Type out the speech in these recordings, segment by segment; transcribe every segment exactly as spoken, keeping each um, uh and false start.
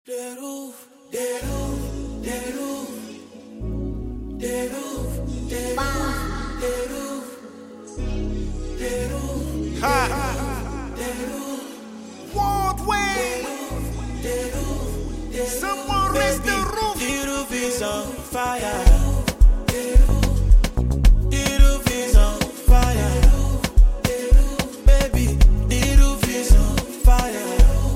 The roof, the roof, the roof, the roof, the roof, the roof, the roof, Ha! the roof, World way! the roof, the roof. Someone raise the roof! The roof is on fire. The roof, the roof is on fire. The roof, baby, the roof is on fire.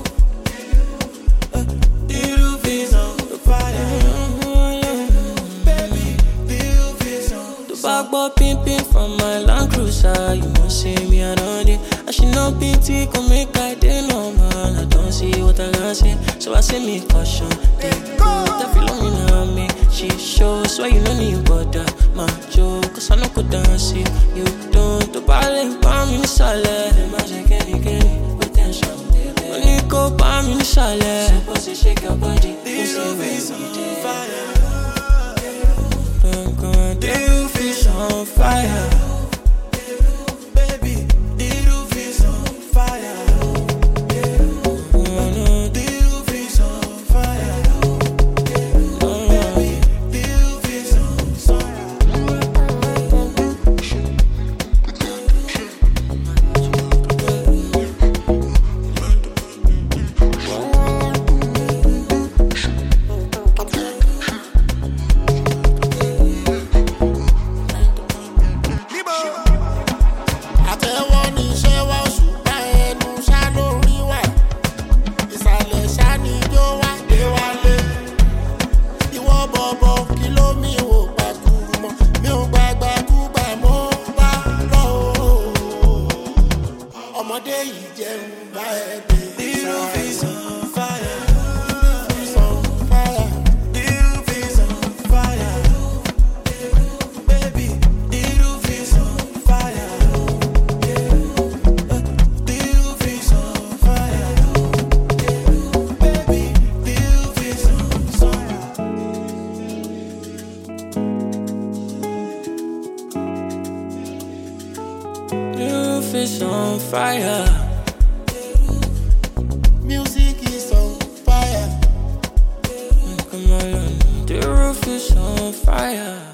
Uh, the roof is on fire. Baby, the roof is on The back boy pimping from my Land Cruiser. You must see me around it. I should not be T, come make I dey normal. I don't see what I can see, so I say me caution. They go, that feel on me now, me. She shows why you don't need bother. My joke, cause I know could dance it. You don't, the ballet, palm in the salad. The magic, any, any, potential. When you go, palm in the salad. Suppose you shake your body. the roof is on fire. The roof is on fire. Baby, the roof is on fire. The roof is on fire. Baby, the roof is on fire. Àtẹ́wọ́ ní iṣẹ́ wa ṣùgbọ́n ẹnu ṣá lórí wà. Ìsàlẹ̀ ṣá ni ijó wá dé wálé. Ìwọ bọ̀bọ̀ kí ló mi wò gbàkúrú mọ́? Mi ò gbàgbà kúgbà mo bá lọ. Ọmọdé yìí jẹun bá ẹ dé. The roof is on fire. On fire. The roof is on fire. Baby, the roof is on fire. The roof is on fire. Baby, the roof is on fire. The roof is on fire. Music is on fire. Come on, the roof is on fire.